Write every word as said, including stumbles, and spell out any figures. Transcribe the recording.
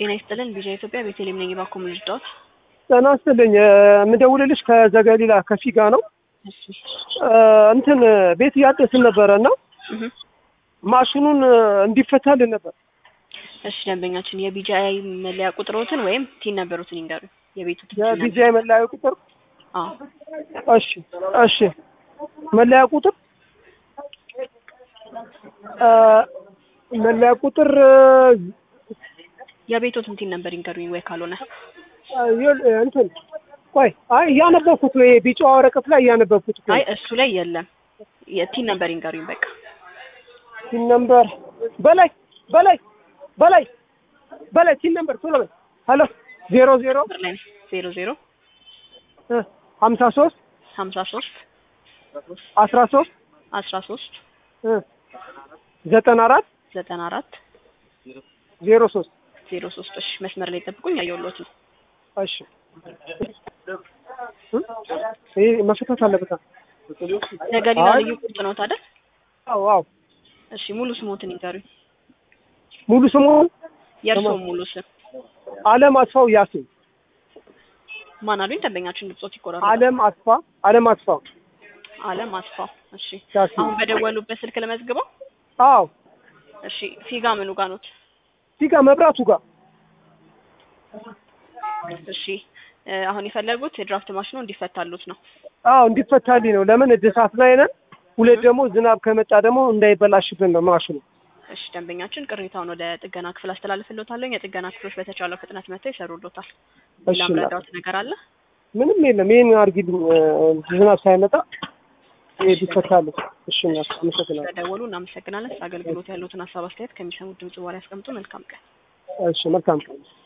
ጤና ይስጥልን ቢጃ ኢትዮጵያ ቤተልሔም ነኝ ባኩም ልጅዳት ጤና ይስጥልኝ የምደውልልሽ ከዘገሊላ ከፊጋ ነው እሺ እንትን ቤት ያጥስን ነበርና ማሽኑን እንዲፈታልን ነበር እሺ ደንበኛችን የቢጃይ መለያ ቁጥሮትን ወይም ቲን ነበሩትን ይንገሩ የቤቱ ቲን ነበር የቢጃይ መለያ ቁጥር አዎ እሺ እሺ መለያ ቁጥር መለያ ቁጥር የቤቱን ቲን ነበር ይንገሩኝ ወይ ካልሆነ እንትን ቆይ አይ ያነበብኩት ነው የቢጫው ወረቀት ላይ ያነበብኩት አይ እሱ ላይ የለም የቲን ነበር ይንገሩኝ በቃ ቲን ነበር በላይ በላይ በላይ በላይ ቲን ነበር ቶሎ በል ሄሎ ዜሮ ዜሮ ዜሮ ዜሮ ሀምሳ ሶስት ሀምሳ ሶስት አስራ ሶስት አስራ ሶስት ዘጠና አራት ዘጠና አራት ዜሮ ሶስት ዜሮ ሶስት እሺ መስመር ላይ ጠብቁኝ ያየሁልዎት ነው እሺ ይሄ መፈታት አለበት ዘገሊላ ልዩ ቁርጥ ነው ታዲያ አዎ አዎ እሺ ሙሉ ስሞትን ይንገሩኝ ሙሉ ስሙ የእርሶ ሙሉ ስም አለም አስፋው ያሲን ማን አሉኝ ደንበኛችን ድምጾት ይቆራረጣል አለም አስፋ አለም አስፋው አለም አስፋው እሺ አሁን በደወሉበት ስልክ ለመዝግበው አዎ እሺ ፊጋ ምኑ ጋር ነው ፊጋ መብራቱ ጋር እሺ አሁን የፈለጉት የድራፍት ማሽኑ እንዲፈታሉት ነው አዎ እንዲፈታልኝ ነው ለምን እድሳት ላይ ነን ሁለት ደግሞ ዝናብ ከመጣ ደግሞ እንዳይበላሽብን ነው ማሽኑ እሺ ደንበኛችን ቅሬታውን ወደ ጥገና ክፍል አስተላልፍልዎታለሁ የጥገና ክፍሎች በተቻለው ፍጥነት መጥተው ይሰሩልዎታል ለምረዳውት ነገር አለ ምንም የለም ይሄን አርጊልኝ ዝናብ ሳይመጣ ይፈታልኝ እሺ እናስ አመሰግናለሁ ተደውሉ እናመሰግናለን አገልግሎት ያሉትን ሐሳብ አስተያየት ከሚሰሙት ድምጽ በኋላ ያስቀምጡ መልካም ቀን እሺ መልካም ቀን